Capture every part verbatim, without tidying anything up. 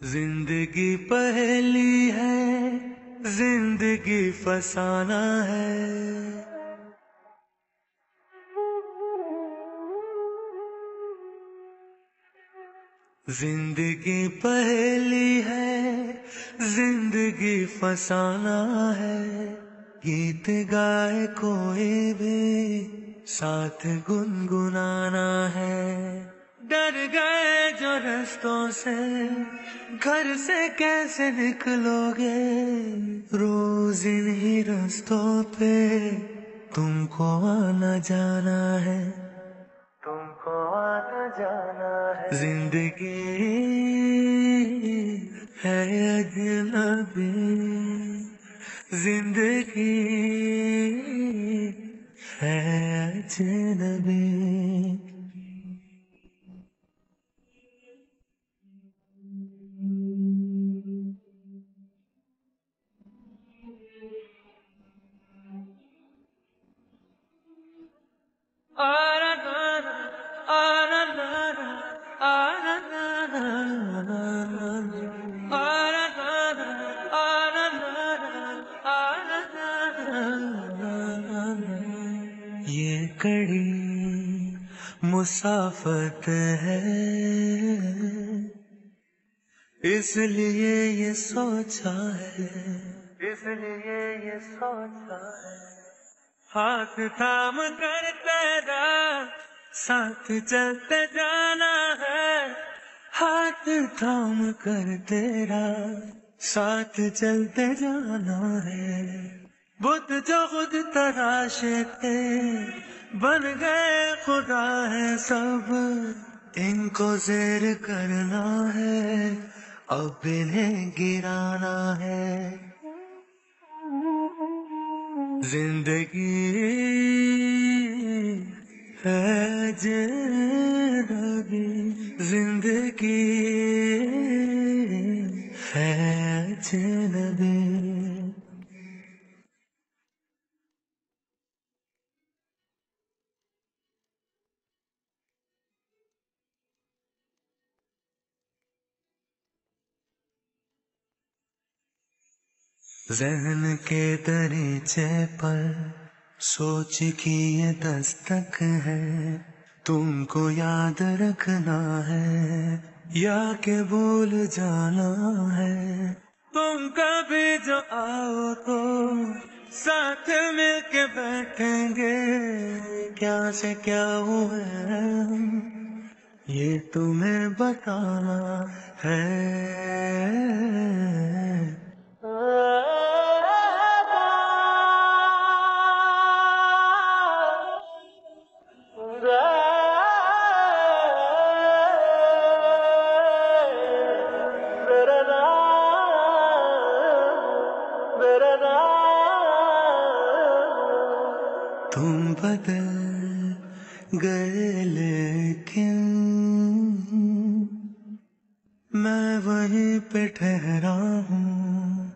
जिंदगी पहेली है, जिंदगी फसाना है। जिंदगी पहेली है, जिंदगी फसाना है। गीत गाए कोई भी साथ गुनगुनाना है। डर गए जो रास्तों से, घर से कैसे निकलोगे। रोज इन्हीं रास्तों पे तुमको आना जाना है, तुमको आना जाना है। जिंदगी है अजनबी, जिंदगी है अजनबी। ये कड़ी मुसाफत है, इसलिए ये सोचा है, इसलिए ये सोचा है। हाथ थाम कर तेरा साथ चलते जाना है। हाथ थाम कर तेरा साथ चलते जाना है। बुद्ध जो खुद तराशे थे, बन गए खुदा है सब। इनको ज़ेर करना है, अब इन्हें गिराना है। जिंदगी है अजनबी, जिंदगी है अजनबी। ज़हन के दरीचे पर सोच की ये दस्तक है। तुमको याद रखना है या के भूल जाना है। तुम कभी जो आओ तो साथ मिलके बैठेंगे। क्या से क्या हुए हम, ये तुम्हें बताना है। तुम बदल गए लेकिन मैं वहीं पे ठहरा हूँ।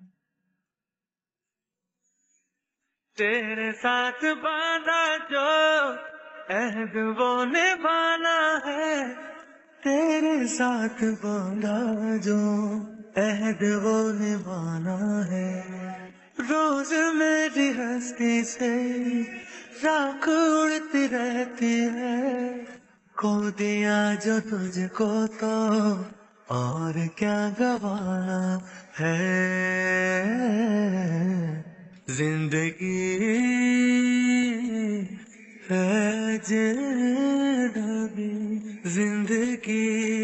तेरे साथ बांधा जो अहद वो निभाना है। तेरे साथ बांधा जो अहद वो निभाना है। रोज मेरी हस्ती से राख उड़ती रहती है। खो दिया जो तुझको तो और क्या गवाना है। जिंदगी है अजनबी, जिंदगी